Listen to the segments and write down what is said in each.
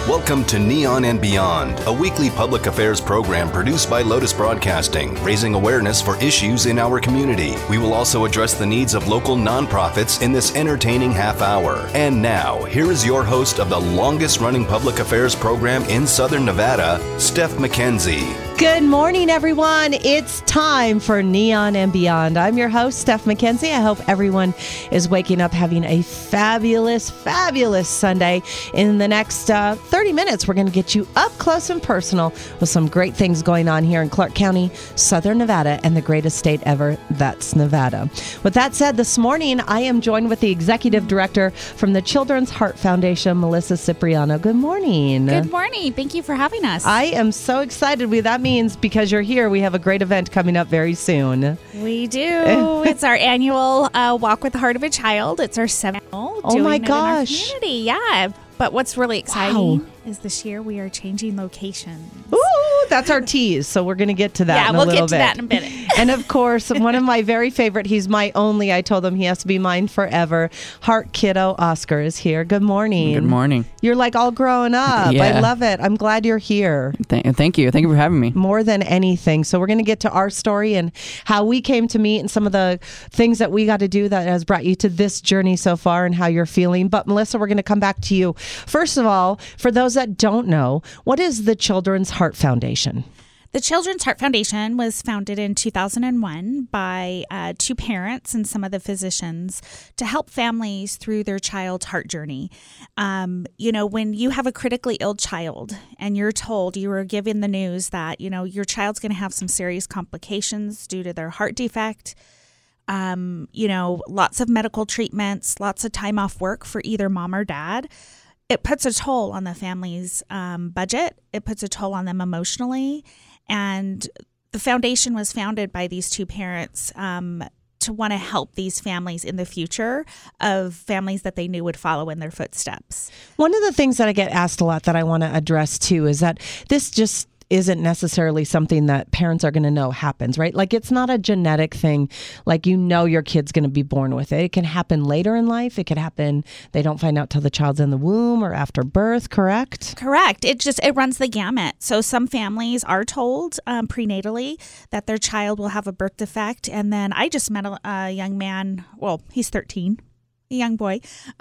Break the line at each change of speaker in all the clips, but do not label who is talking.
Welcome to Neon and Beyond, a weekly public affairs program produced by Lotus Broadcasting, raising awareness for issues in our community. We will also address the needs of local nonprofits in this entertaining half hour. And now, here is your host of the longest-running public affairs program in Southern Nevada, Steph McKenzie.
Good morning, everyone. It's time for Neon and Beyond. I'm your host, Steph McKenzie. I hope everyone is waking up having a fabulous, fabulous Sunday. In the next 30 minutes, we're going to get you up close and personal with some great things going on here in Clark County, Southern Nevada, and the greatest state ever, that's Nevada. With that said, this morning, I am joined with the Executive Director from the Children's Heart Foundation, Melissa Cipriano. Good morning.
Good morning. Thank you for having us.
I am so excited. That means because you're here, we have a great event coming up very soon.
We do. It's our annual Walk with the Heart of a Child. It's our 7th.
Oh my gosh.
In our community. Yeah. But what's really exciting is this year we are changing locations.
Ooh, that's our tease. So we're going to get to that in a little bit.
Yeah, we'll get to that in a minute.
And of course, one of my very favorite, he's my only, I told him he has to be mine forever. Heart Kiddo Oscar is here. Good morning.
Good morning.
You're like all grown up.
Yeah.
I love it. I'm glad you're here.
Thank you. Thank you for having me.
More than anything. So we're going to get to our story and how we came to meet and some of the things that we got to do that has brought you to this journey so far and how you're feeling. But Melissa, we're going to come back to you. First of all, for those that don't know, what is the Children's Heart Foundation?
The Children's Heart Foundation was founded in 2001 by two parents and some of the physicians to help families through their child's heart journey. When you have a critically ill child and you're told, you were given the news that, your child's going to have some serious complications due to their heart defect, lots of medical treatments, lots of time off work for either mom or dad, it puts a toll on the family's budget. It puts a toll on them emotionally. And the foundation was founded by these two parents to want to help these families in the future of families that they knew would follow in their footsteps.
One of the things that I get asked a lot that I want to address too is that this just isn't necessarily something that parents are going to know happens, right? Like it's not a genetic thing. Like your kid's going to be born with it. It can happen later in life. It could happen, they don't find out till the child's in the womb or after birth, correct?
Correct. It runs the gamut. So some families are told prenatally that their child will have a birth defect. And then I just met a young man, well, he's 13, a young boy,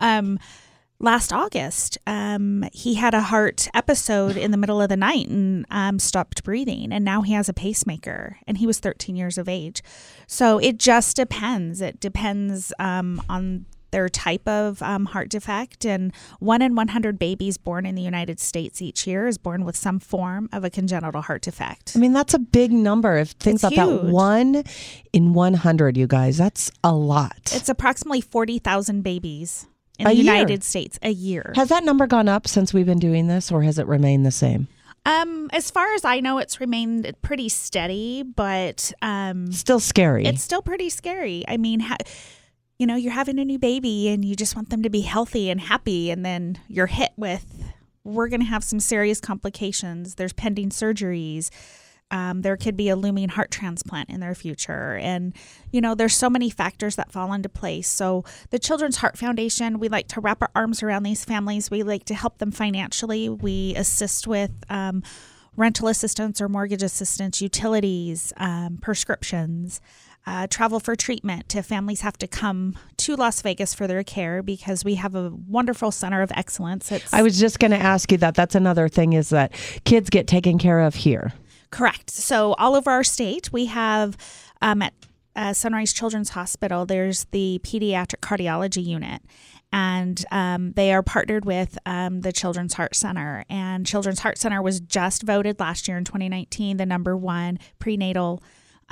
last August, he had a heart episode in the middle of the night and stopped breathing. And now he has a pacemaker and he was 13 years of age. So it just depends. It depends on their type of heart defect. And 1 in 100 babies born in the United States each year is born with some form of a congenital heart defect.
I mean, that's a big number. If think about that, 1 in 100, you guys, that's a lot.
It's approximately 40,000 babies in the United States a year.
Has that number gone up since we've been doing this, or has it remained the same?
As far as I know, it's remained pretty steady, but
still scary.
It's still pretty scary. I mean, you're having a new baby and you just want them to be healthy and happy, and then you're hit with, we're going to have some serious complications. There's pending surgeries. There could be a looming heart transplant in their future. And, there's so many factors that fall into place. So the Children's Heart Foundation, we like to wrap our arms around these families. We like to help them financially. We assist with rental assistance or mortgage assistance, utilities, prescriptions, travel for treatment if families have to come to Las Vegas for their care, because we have a wonderful center of excellence.
I was just going to ask you that. That's another thing, is that kids get taken care of here.
Correct. So all over our state, we have at Sunrise Children's Hospital, there's the pediatric cardiology unit, and they are partnered with the Children's Heart Center. And Children's Heart Center was just voted last year in 2019 the #1 prenatal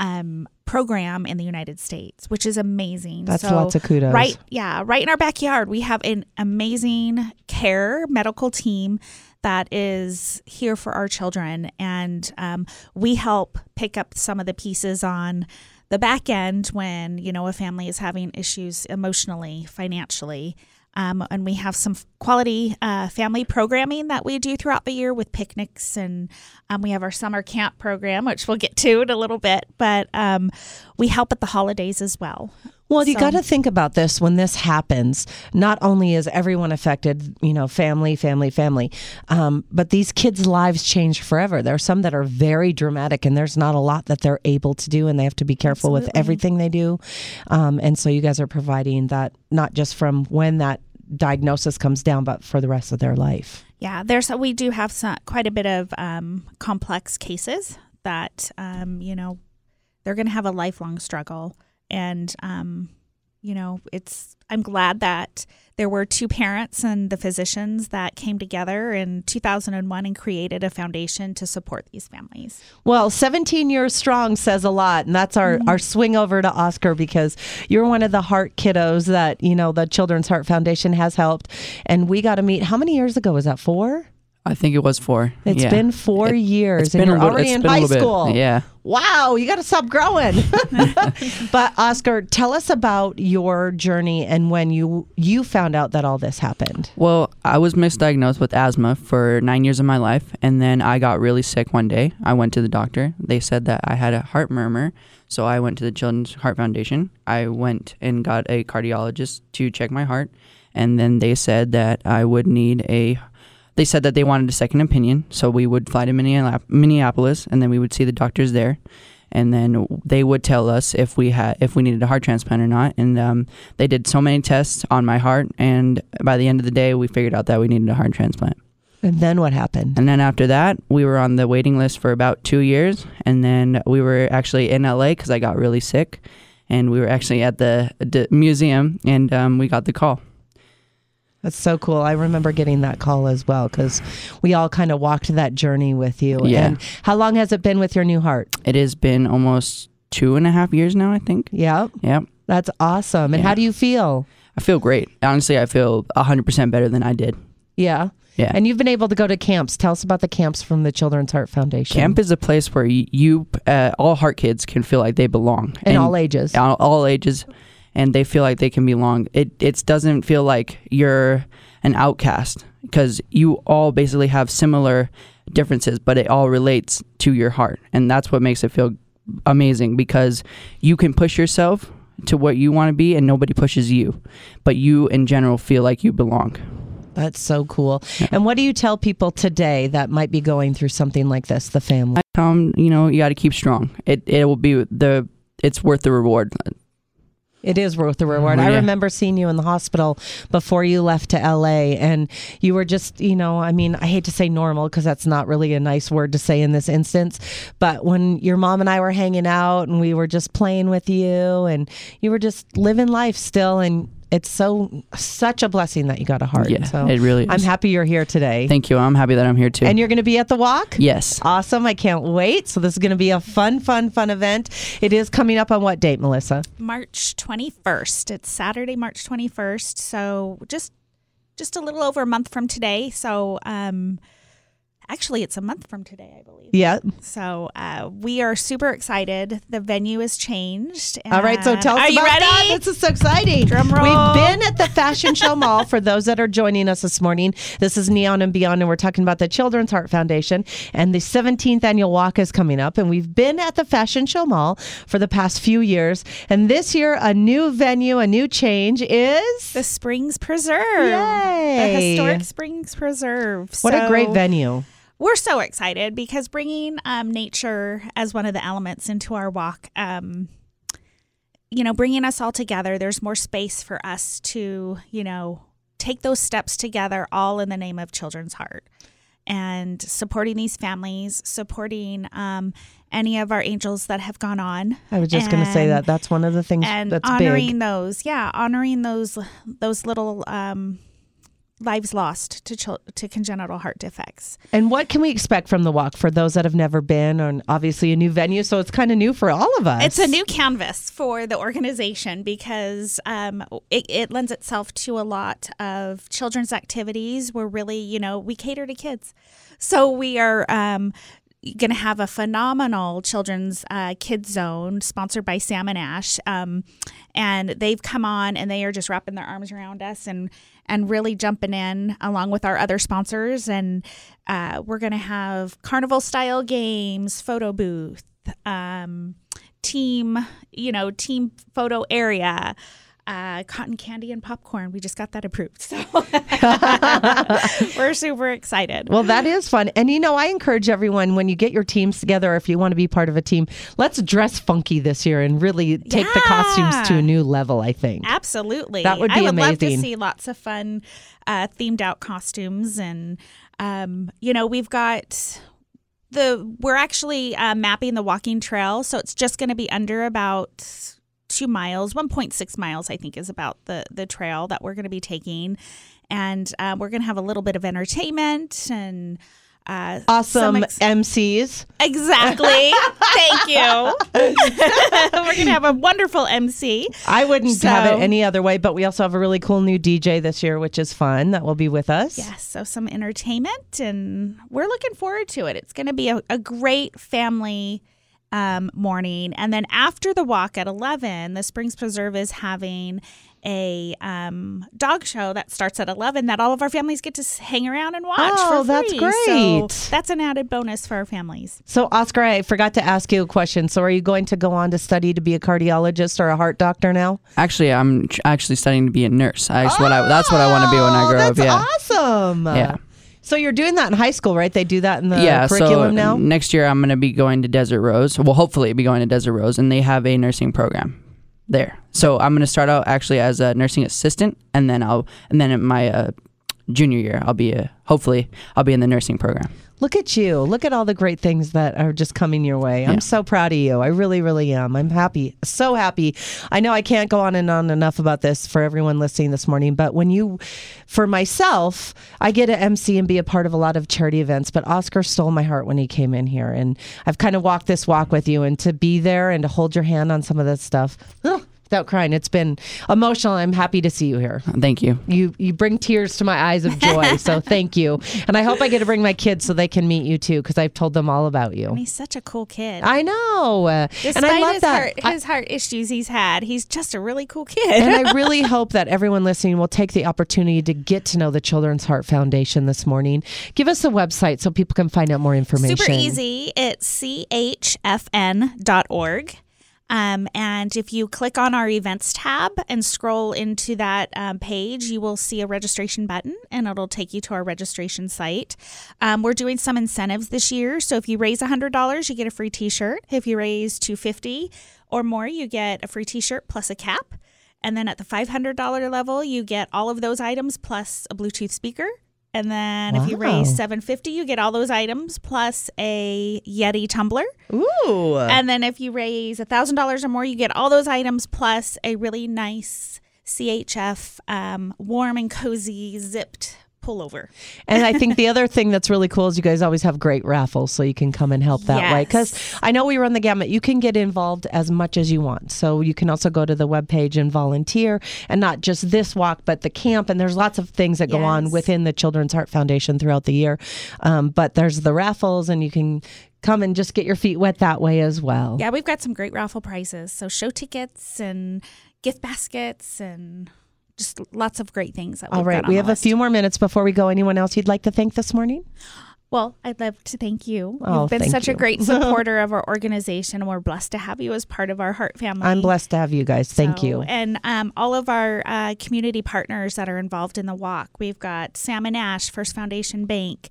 program in the United States, which is amazing.
That's lots of kudos.
Right in our backyard, we have an amazing care medical team that is here for our children. And we help pick up some of the pieces on the back end when, a family is having issues emotionally, financially. And we have some quality family programming that we do throughout the year with picnics. And we have our summer camp program, which we'll get to in a little bit. But we help at the holidays as well.
Well, you
So-
got to think about this when this happens. Not only is everyone affected, family, but these kids' lives change forever. There are some that are very dramatic, and there's not a lot that they're able to do, and they have to be careful with
Absolutely.
everything they do. And so you guys are providing that not just from when that diagnosis comes down, but for the rest of their life.
Yeah, we do have quite a bit of complex cases that they're going to have a lifelong struggle, and I'm glad that there were two parents and the physicians that came together in 2001 and created a foundation to support these families.
Well, 17 years strong says a lot, and that's our swing over to Oscar, because you're one of the heart kiddos that, the Children's Heart Foundation has helped. And we got to meet, how many years ago? Was that 4?
I think it was 4.
It's been 4 years,
it's
and
been
you're
a little-
already
it's
in
been a
high
little bit.
school.
Yeah.
Wow, you got to stop growing. But Oscar, tell us about your journey and when you found out that all this happened.
Well, I was misdiagnosed with asthma for 9 years of my life, and then I got really sick one day. I went to the doctor. They said that I had a heart murmur, so I went to the Children's Heart Foundation. I went and got a cardiologist to check my heart, and then they said that I would need They said that they wanted a second opinion, so we would fly to Minneapolis, and then we would see the doctors there, and then they would tell us if we needed a heart transplant or not. And they did so many tests on my heart, and by the end of the day, we figured out that we needed a heart transplant.
And then what happened?
And then after that, we were on the waiting list for about 2 years, and then we were actually in LA because I got really sick, and we were actually at the museum, and we got the call.
That's so cool. I remember getting that call as well, because we all kind of walked that journey with you.
Yeah.
And how long has it been with your new heart?
It has been almost 2.5 years now, I think.
Yep.
Yep.
That's awesome. And
Yeah.
how do you feel?
I feel great. Honestly, I feel 100% better than I did.
Yeah.
Yeah.
And you've been able to go to camps. Tell us about the camps from the Children's Heart Foundation.
Camp is a place where you all heart kids can feel like they belong.
In all ages.
All ages. And they feel like they can belong. It doesn't feel like you're an outcast, because you all basically have similar differences, but it all relates to your heart. And that's what makes it feel amazing, because you can push yourself to what you want to be and nobody pushes you. But you in general feel like you belong.
That's so cool. Yeah. And what do you tell people today that might be going through something like this, the family?
You got to keep strong. It will be it's worth the reward.
It is worth the reward.
Yeah.
I remember seeing you in the hospital before you left to LA, and you were just, I hate to say normal, because that's not really a nice word to say in this instance, but when your mom and I were hanging out and we were just playing with you, and you were just living life still, and it's such a blessing that you got a heart.
Yeah,
so
it really is.
I'm happy you're here today.
Thank you. I'm happy that I'm here too.
And you're going to be at the walk?
Yes.
Awesome. I can't wait. So this is going to be a fun event. It is coming up on what date, Melissa?
March 21st. It's Saturday, March 21st. So just a little over a month from today. So actually, it's a month from today, I believe.
Yeah.
So we are super excited. The venue has changed.
All right, so tell us
are you
about
ready?
that. This is so exciting.
Drum roll.
We've been at the Fashion Show Mall. For those that are joining us this morning, this is Neon and Beyond, and we're talking about the Children's Heart Foundation, and the 17th annual walk is coming up, and we've been at the Fashion Show Mall for the past few years, and this year a new venue, a new change is
the Springs Preserve.
Yay!
The historic Springs Preserve.
What a great venue.
We're so excited because bringing nature as one of the elements into our walk, bringing us all together, there's more space for us to, take those steps together, all in the name of Children's Heart, and supporting these families, supporting any of our angels that have gone on.
I was just going to say that. That's one of the things
and
that's
honoring
big.
honoring those little lives lost to congenital heart defects.
And what can we expect from the walk for those that have never been, and obviously a new venue, so it's kind of new for all of us?
It's a new canvas for the organization because it lends itself to a lot of children's activities. We're really, we cater to kids. So we are going to have a phenomenal children's kids zone sponsored by Sam and Ash. And they've come on and they are just wrapping their arms around us and really jumping in along with our other sponsors. And we're going to have carnival style games, photo booth, team photo area. Cotton candy and popcorn. We just got that approved. So we're super excited.
Well, that is fun. And, I encourage everyone, when you get your teams together, if you want to be part of a team, let's dress funky this year and really take the costumes to a new level, I think.
Absolutely.
That would be amazing.
I would love to see lots of fun themed out costumes. And, we've got we're actually mapping the walking trail. So it's just going to be under about 2 miles, 1.6 miles, I think, is about the trail that we're going to be taking. And we're going to have a little bit of entertainment and
awesome MCs.
Exactly. Thank you. We're going to have a wonderful MC.
I wouldn't have it any other way, but we also have a really cool new DJ this year, which is fun, that will be with us.
Yes, so some entertainment, and we're looking forward to it. It's going to be a great family morning. And then after the walk at 11, the Springs Preserve is having a dog show that starts at 11 that all of our families get to hang around and watch for free.
That's great.
So that's an added bonus for our families.
So, Oscar, I forgot to ask you a question. So are you going to go on to study to be a cardiologist or a heart doctor now?
Actually, I'm actually studying to be a nurse. That's what I want to be when I grow up. Yeah.
That's awesome.
Yeah.
So you're doing that in high school, right? They do that in the curriculum now?
Next year I'm going to be going to Desert Rose. Well, hopefully be going to Desert Rose, and they have a nursing program there. So I'm going to start out actually as a nursing assistant, and then in my junior year I'll be in the nursing program.
Look at you. Look at all the great things that are just coming your way. I'm so proud of you. I really, really am. I'm happy. So happy. I know I can't go on and on enough about this for everyone listening this morning, but for myself, I get to MC and be a part of a lot of charity events, but Oscar stole my heart when he came in here, and I've kind of walked this walk with you, and to be there and to hold your hand on some of this stuff, without crying, it's been emotional. I'm happy to see you here.
Thank you.
You bring tears to my eyes of joy, so thank you. And I hope I get to bring my kids so they can meet you too, because I've told them all about you.
And he's such a cool kid.
I know.
Despite
and I love
his heart issues he's had, he's just a really cool kid.
And I really hope that everyone listening will take the opportunity to get to know the Children's Heart Foundation this morning. Give us a website so people can find out more information.
Super easy. It's chfn.org. And if you click on our events tab and scroll into that page, you will see a registration button, and it'll take you to our registration site. We're doing some incentives this year. So if you raise $100, you get a free t-shirt. If you raise $250 or more, you get a free t-shirt plus a cap. And then at the $500 level, you get all of those items plus a Bluetooth speaker. And then if you raise $750, you get all those items plus a Yeti tumbler.
Ooh.
And then if you raise $1,000 or more, you get all those items plus a really nice CHF warm and cozy zipped pullover.
And I think the other thing that's really cool is you guys always have great raffles, so you can come and help that way. Because I know we run the gamut. You can get involved as much as you want. So you can also go to the webpage and volunteer, and not just this walk, but the camp. And there's lots of things that go on within the Children's Heart Foundation throughout the year. But there's the raffles, and you can come and just get your feet wet that way as well.
Yeah, we've got some great raffle prizes. So show tickets and gift baskets and just lots of great things that we've
All right,
got on
we
the
have
list.
A few more minutes before we go. Anyone else you'd like to thank this morning?
Well, I'd love to thank you.
Oh,
You've been
thank
such
you.
a great supporter of our organization, and we're blessed to have you as part of our Heart family.
I'm blessed to have you guys. Thank you.
And all of our community partners that are involved in the walk. We've got Sam and Ash, First Foundation Bank,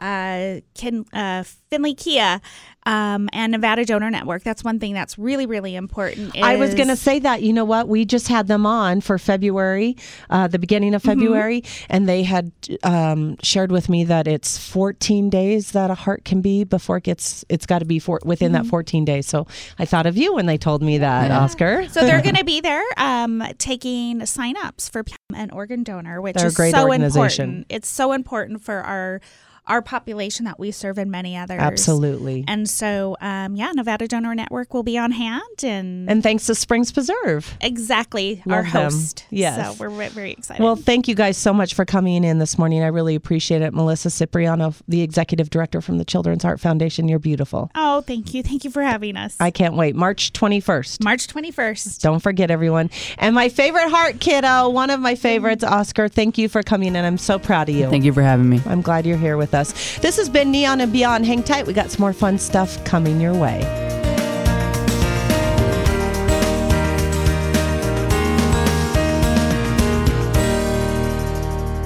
Finley Kia, and Nevada Donor Network. That's one thing that's really, really important.
I was going to say that. You know what? We just had them on for February, the beginning of February, and they had shared with me that it's 14 days that a heart can be before it's got to be within that 14 days. So I thought of you when they told me that, Oscar.
So they're going to be there taking sign-ups for an organ donor, which
They're
is
a great
so
organization.
important. It's so important for our population that we serve and many others.
Absolutely.
And so, Nevada Donor Network will be on hand. And
thanks to Springs Preserve.
Exactly.
Love
our
them.
host.
Yes.
So we're very excited.
Well, thank you guys so much for coming in this morning. I really appreciate it. Melissa Cipriano, the executive director from the Children's Heart Foundation. You're beautiful.
Oh, thank you. Thank you for having us.
I can't wait. March 21st.
March 21st.
Don't forget, everyone. And my favorite heart kiddo, one of my favorites, Oscar, thank you for coming in. I'm so proud of you.
Thank you for having me.
I'm glad you're here with us. This has been Neon and Beyond. Hang tight. We got some more fun stuff coming your way.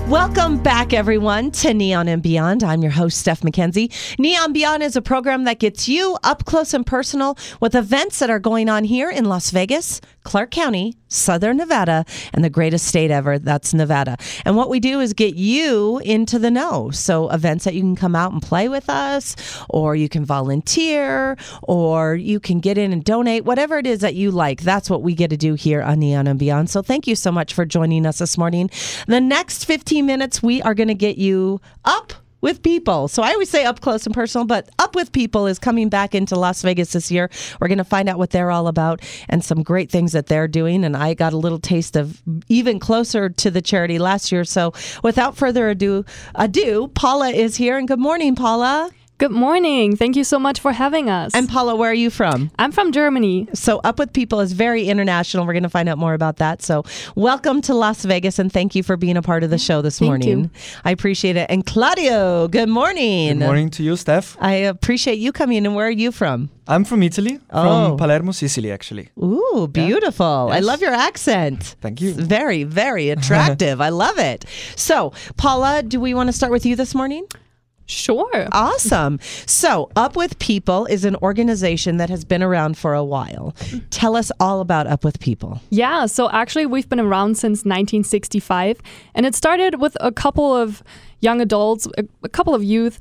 Welcome back, everyone, to Neon and Beyond. I'm your host, Steph McKenzie. Neon Beyond is a program that gets you up close and personal with events that are going on here in Las Vegas, Clark County, Southern Nevada, and the greatest state ever, that's Nevada. And what we do is get you into the know. So events that you can come out and play with us, or you can volunteer, or you can get in and donate, whatever it is that you like. That's what we get to do here on Neon and Beyond. So thank you so much for joining us this morning. The next 15 minutes, we are going to get you up with people. So I always say up close and personal, but Up with People is coming back into Las Vegas this year. We're going to find out what they're all about and some great things that they're doing. And I got a little taste of even closer to the charity last year. So without further ado, Paula is here. And good morning, Paula.
Good morning. Thank you so much for having us.
And Paula, where are you from?
I'm from Germany.
So Up with People is very international. We're going to find out more about that. So welcome to Las Vegas, and thank you for being a part of the show this morning.
You.
I appreciate it. And Claudio, good morning.
Good morning to you, Steph.
I appreciate you coming. And where are you from?
I'm from Italy, from Palermo, Sicily, actually.
Ooh, beautiful.
Yes.
I love your accent.
Thank you.
It's very, very attractive. I love it. So, Paula, do we want to start with you this morning?
Sure.
Awesome. So, Up with People is an organization that has been around for a while. Tell us all about Up with People.
Yeah, so actually we've been around since 1965, and it started with a couple of young adults, a couple of youth,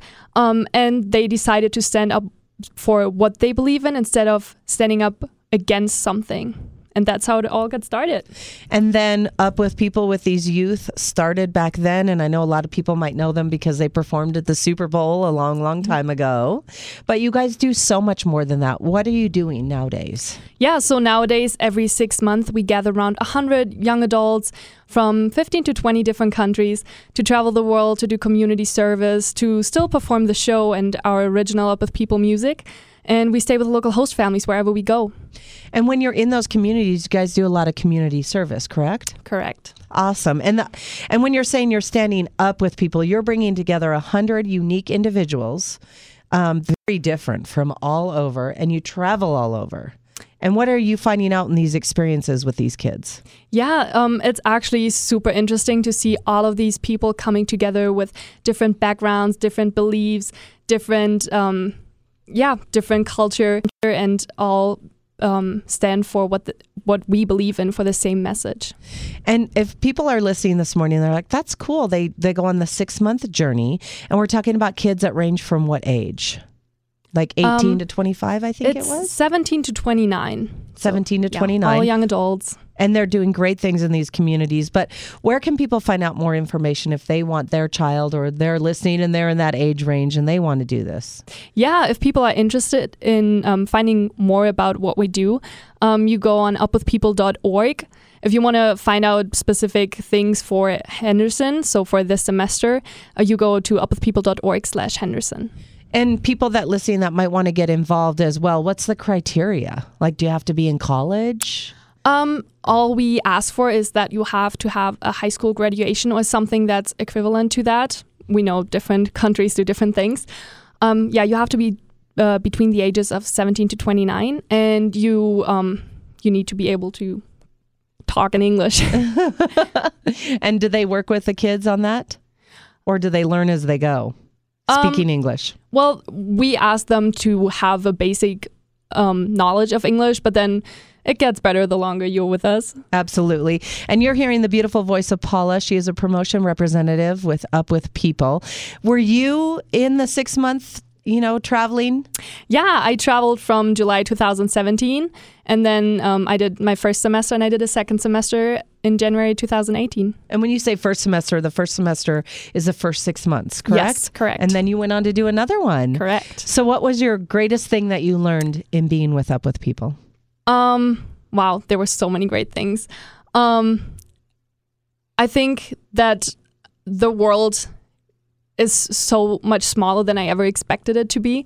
and they decided to stand up for what they believe in instead of standing up against something. And that's how it all got started.
And then Up with People with these youth started back then. And I know a lot of people might know them because they performed at the Super Bowl a long, long time ago. But you guys do so much more than that. What are you doing nowadays?
Yeah, so nowadays, every 6 months, we gather around 100 young adults from 15 to 20 different countries to travel the world, to do community service, to still perform the show and our original Up with People music. And we stay with local host families wherever we go.
And when you're in those communities, you guys do a lot of community service, correct?
Correct.
Awesome. And when you're saying you're standing up with people, you're bringing together 100 unique individuals, very different from all over, and you travel all over. And what are you finding out in these experiences with these kids?
Yeah, it's actually super interesting to see all of these people coming together with different backgrounds, different beliefs, different different culture, and all stand for what we believe in, for the same message.
And if people are listening this morning, they're like, that's cool. They go on the 6-month journey, and we're talking about kids that range from what age? Like 18 to 25, I think it was?
17 to 29.
17 to 29.
All young adults.
And they're doing great things in these communities. But where can people find out more information if they want their child, or they're listening and they're in that age range and they want to do this?
Yeah, if people are interested in finding more about what we do, you go on upwithpeople.org. If you want to find out specific things for Henderson, so for this semester, you go to upwithpeople.org/Henderson.
And people that listening that might want to get involved as well, what's the criteria? Like, do you have to be in college?
All we ask for is that you have to have a high school graduation or something that's equivalent to that. We know different countries do different things. You have to be between the ages of 17 to 29, and you need to be able to talk in English.
And do they work with the kids on that? Or do they learn as they go, speaking English?
Well, we ask them to have a basic knowledge of English, but then it gets better the longer you're with us.
Absolutely. And you're hearing the beautiful voice of Paula. She is a promotion representative with Up with People. Were you in the 6-month, traveling?
Yeah, I traveled from July 2017, and then I did my first semester, and I did a second semester in January 2018.
And when you say first semester, the first semester is the first 6 months, correct?
Yes, correct.
And then you went on to do another one.
Correct.
So what was your greatest thing that you learned in being with Up with People?
Wow, there were so many great things. I think that the world is so much smaller than I ever expected it to be.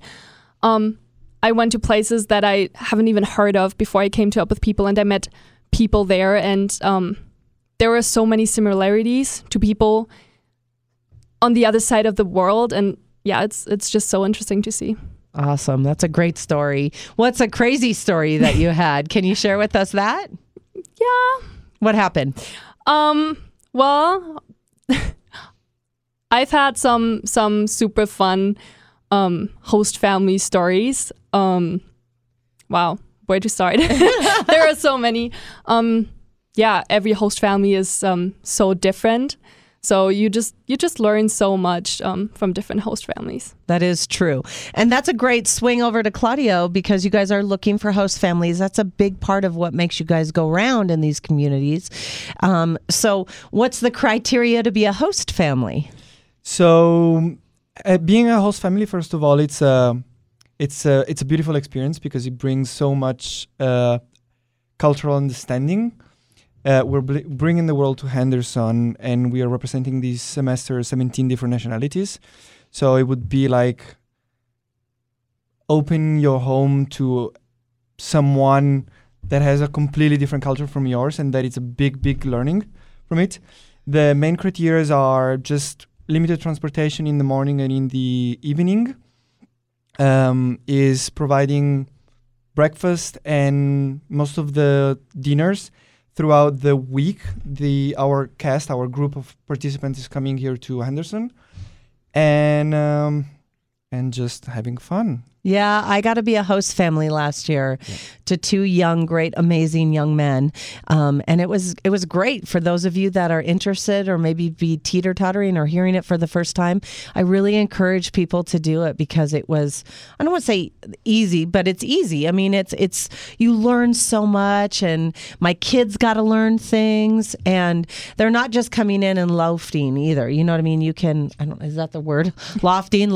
I went to places that I haven't even heard of before I came to Up with People, and I met people there, and there were so many similarities to people on the other side of the world, and yeah, it's just so interesting to see.
Awesome. That's a great story. What's a crazy story that you had? Can you share with us that?
Yeah.
What happened?
Well, I've had some super fun host family stories. Wow, where to start? There are so many. Yeah, every host family is so different. So you just learn so much from different host families.
That is true. And that's a great swing over to Claudio, because you guys are looking for host families. That's a big part of what makes you guys go around in these communities. So what's the criteria to be a host family?
So, being a host family, first of all, it's a beautiful experience because it brings so much cultural understanding. We're bringing the world to Henderson, and we are representing this semester 17 different nationalities. So it would be like open your home to someone that has a completely different culture from yours, and that it's a big learning from it. The main criteria are just limited transportation in the morning and in the evening, is providing breakfast and most of the dinners throughout the week. Our group of participants is coming here to Henderson, and just having fun.
Yeah, I got to be a host family last year to two young, great, amazing young men. And it was great for those of you that are interested or maybe be teeter-tottering or hearing it for the first time. I really encourage people to do it because it was, I don't want to say easy, but it's easy. I mean, it's you learn so much, and my kids got to learn things, and they're not just coming in and loafing either. You know what I mean? You can, is that the word? Loafting.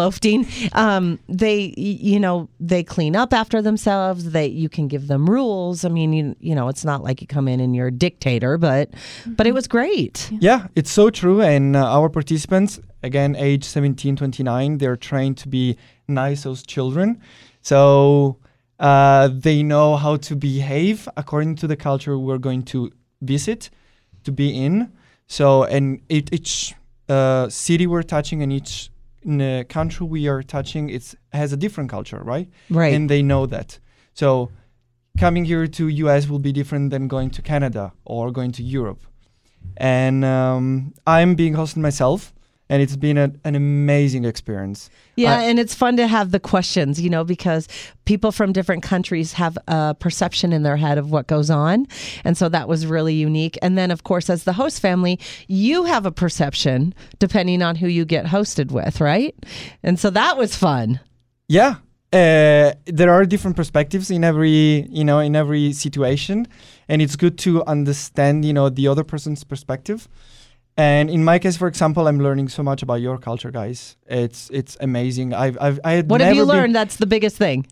They clean up after themselves. You can give them rules. I mean, you know, it's not like you come in and you're a dictator, but it was great.
Yeah, it's so true. And our participants, again, age 17, 29, they're trained to be nice as children. So they know how to behave according to the culture we're going to visit, to be in. So, and each city we're touching and each country we are touching, has a different culture, right?
Right.
And they know that. So coming here to US will be different than going to Canada or going to Europe. And I'm being hosted myself, and it's been an amazing experience.
Yeah, and it's fun to have the questions, you know, because people from different countries have a perception in their head of what goes on. And so that was really unique. And then, of course, as the host family, you have a perception depending on who you get hosted with, right? And so that was fun.
Yeah. There are different perspectives in every situation. And it's good to understand, the other person's perspective. And in my case, for example, I'm learning so much about your culture, guys. It's amazing.
What have you learned? That's the biggest thing.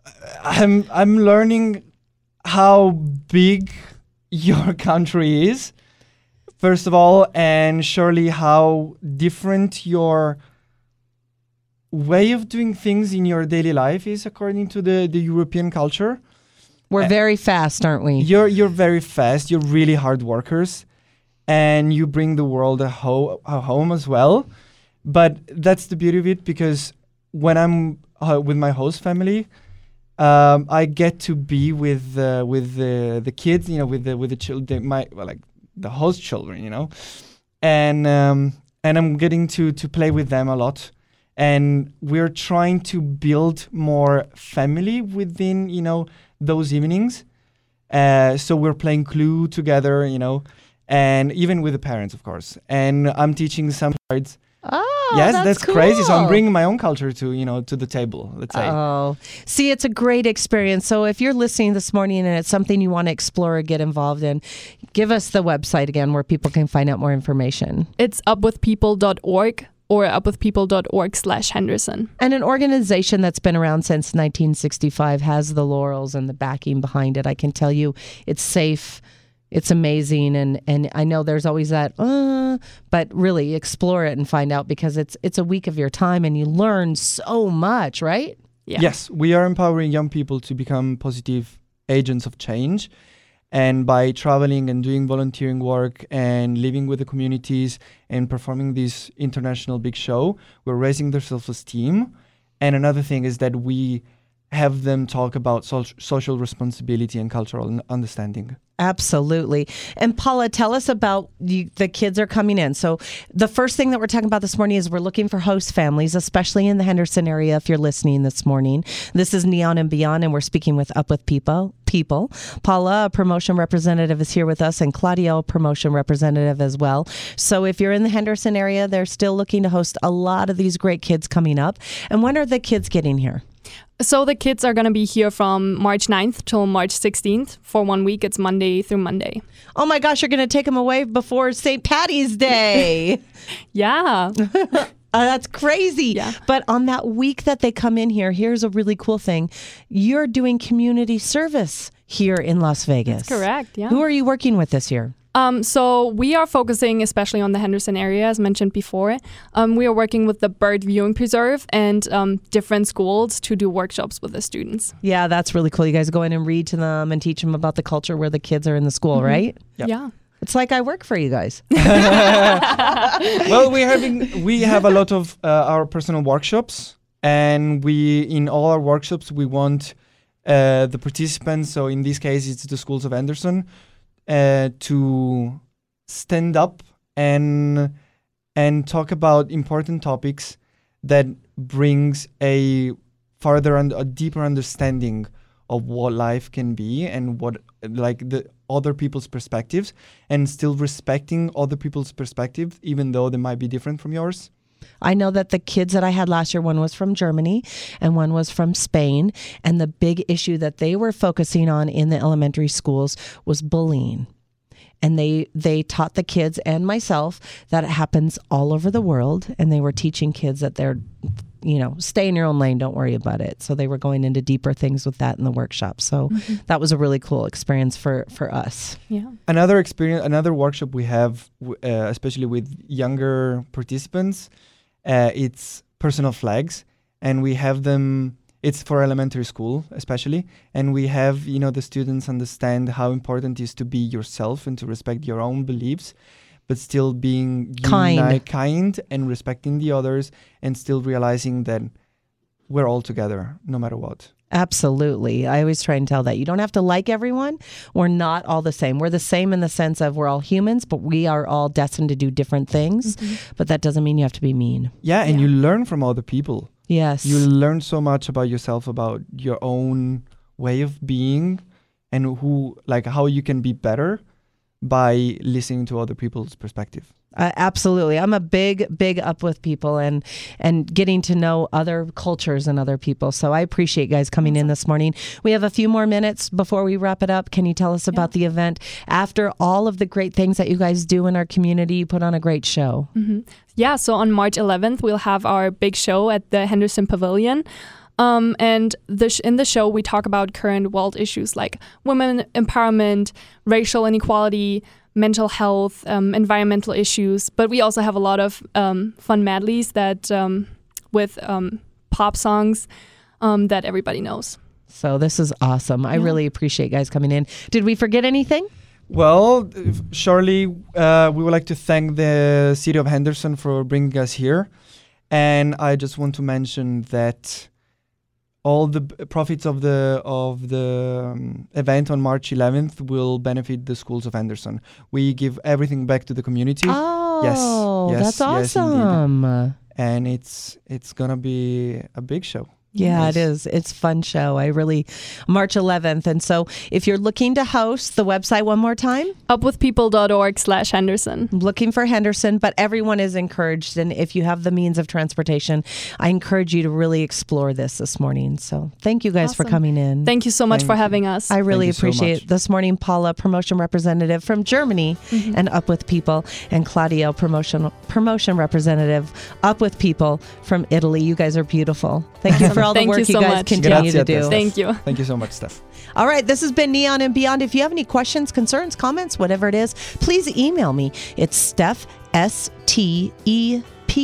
I'm learning how big your country is, first of all, and surely how different your way of doing things in your daily life is according to the European culture.
We're very fast, aren't we?
You're very fast. You're really hard workers. And you bring the world a home as well. But that's the beauty of it, because when I'm with my host family, I get to be with the kids, with the children, the host children, and I'm getting to play with them a lot. And we're trying to build more family within, those evenings. So we're playing Clue together, and even with the parents, of course. And I'm teaching some cards.
Oh,
yes,
that's cool.
Crazy. So I'm bringing my own culture to the table, let's say.
Oh, see, it's a great experience. So if you're listening this morning and it's something you want to explore or get involved in, give us the website again where people can find out more information.
It's upwithpeople.org or upwithpeople.org/Henderson. And
an organization that's been around since 1965 has the laurels and the backing behind it. I can tell you it's safe. It's amazing, and I know there's always that, but really explore it and find out, because it's a week of your time and you learn so much, right?
Yeah.
Yes, we are empowering young people to become positive agents of change, and by traveling and doing volunteering work and living with the communities and performing this international big show, we're raising their self-esteem. And another thing is that we have them talk about social responsibility and cultural understanding.
Absolutely. And Paula, tell us about the kids are coming in. So the first thing that we're talking about this morning is we're looking for host families, especially in the Henderson area. If you're listening this morning, this is Neon and Beyond, and we're speaking with Up With People. Paula, a promotion representative, is here with us, and Claudia, a promotion representative as well. So if you're in the Henderson area, they're still looking to host a lot of these great kids coming up. And when are the kids getting here?
So the kids are going to be here from March 9th till March 16th. For 1 week, it's Monday through Monday.
Oh my gosh, you're going to take them away before St. Patty's Day.
Yeah.
That's crazy.
Yeah.
But on that week that they come in here, here's a really cool thing. You're doing community service here in Las Vegas.
That's correct, yeah.
Who are you working with this year?
So we are focusing especially on the Henderson area, as mentioned before. We are working with the Bird Viewing Preserve and different schools to do workshops with the students.
Yeah, that's really cool. You guys go in and read to them and teach them about the culture where the kids are in the school, right?
Yep.
Yeah.
It's like I work for you guys.
Well, we have a lot of our personal workshops, and in all our workshops we want the participants. So in this case, it's the schools of Henderson. To stand up and talk about important topics that brings a farther and a deeper understanding of what life can be and what the other people's perspectives, and still respecting other people's perspectives even though they might be different from yours.
I know that the kids that I had last year, one was from Germany and one was from Spain. And the big issue that they were focusing on in the elementary schools was bullying. And they taught the kids and myself that it happens all over the world. And they were teaching kids that they're, stay in your own lane, don't worry about it. So they were going into deeper things with that in the workshop. So that was a really cool experience for us.
Yeah.
Another workshop we have, especially with younger participants, it's personal flags, and we have them. It's for elementary school, especially, and we have the students understand how important it is to be yourself and to respect your own beliefs, but still being kind and respecting the others, and still realizing that we're all together, no matter what.
Absolutely. I always try and tell that you don't have to like everyone. We're not all the same. We're the same in the sense of we're all humans, but we are all destined to do different things. But that doesn't mean you have to be mean.
Yeah, and you learn from other people.
Yes.
You learn so much about yourself, about your own way of being, and how you can be better by listening to other people's perspective.
Absolutely. I'm a big Up With People and getting to know other cultures and other people. So I appreciate you guys coming in this morning. We have a few more minutes before we wrap it up. Can you tell us about the event? After all of the great things that you guys do in our community, you put on a great show.
Yeah, so on March 11th, we'll have our big show at the Henderson Pavilion. And in the show, we talk about current world issues like women empowerment, racial inequality, mental health, environmental issues. But we also have a lot of fun medleys that with pop songs that everybody knows.
So this is awesome. I really appreciate you guys coming in. Did we forget anything?
Well, surely we would like to thank the city of Henderson for bringing us here. And I just want to mention that all the profits of the event on March 11th will benefit the schools of Henderson. We give everything back to the community.
Oh,
yes,
that's awesome.
Yes, and it's gonna be a big show.
Yeah, it is. It's a fun show. March 11th. And so if you're looking to host, the website one more time?
upwithpeople.org/Henderson.
Looking for Henderson, but everyone is encouraged. And if you have the means of transportation, I encourage you to really explore this morning. So thank you guys for coming in.
Thank you so much for having us.
I really appreciate it. This morning, Paula, promotion representative from Germany and Up With People, and Claudia, promotion representative, Up With People from Italy. You guys are beautiful. Thank you for all the work you guys continue to do.
Thank you.
Thank you so much, Steph.
All right, this has been Neon and Beyond. If you have any questions, concerns, comments, whatever it is, please email me. It's Steph, STEPH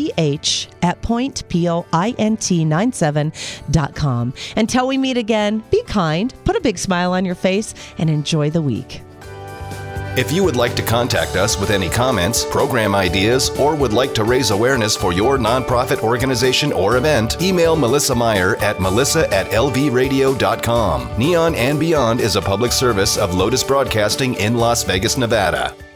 @point97.com. Until we meet again, be kind, put a big smile on your face, and enjoy the week.
If you would like to contact us with any comments, program ideas, or would like to raise awareness for your nonprofit organization or event, email Melissa Meyer at melissa@lvradio.com. Neon and Beyond is a public service of Lotus Broadcasting in Las Vegas, Nevada.